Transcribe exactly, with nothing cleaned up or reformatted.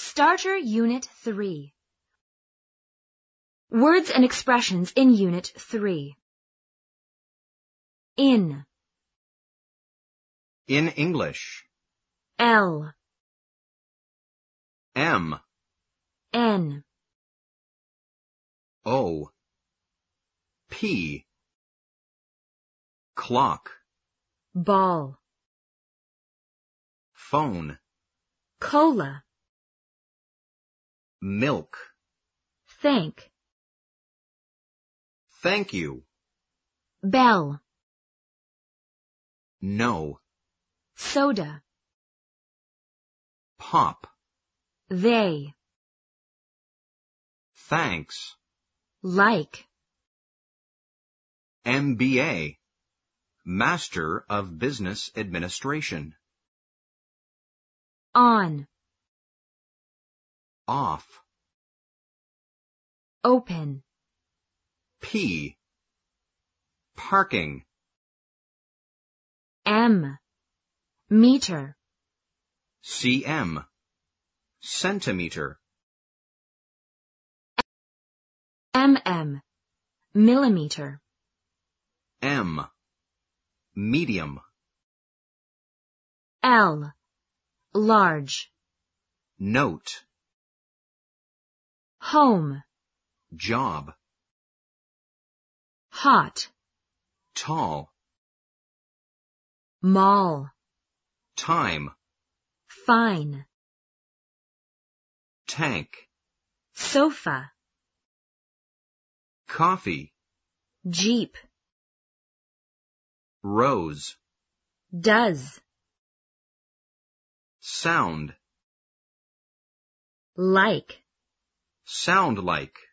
Starter Unit three. Words and expressions in Unit three. In. In English. L. M. N. O. P. Clock. Ball. Phone. Cola. Milk. Thank. Thank you. Bell. No. Soda. Pop. They. Thanks. Like. M B A. Master of Business Administration. On. Off. Open. P. Parking. M. Meter. C M. Centimeter. M M. Millimeter. M. Medium. L. Large. Note. Home. Job. Hot. Tall. Mall. Time. Fine. Tank. Sofa. Coffee. Jeep. Rose. Does. Sound. Like. Sound like.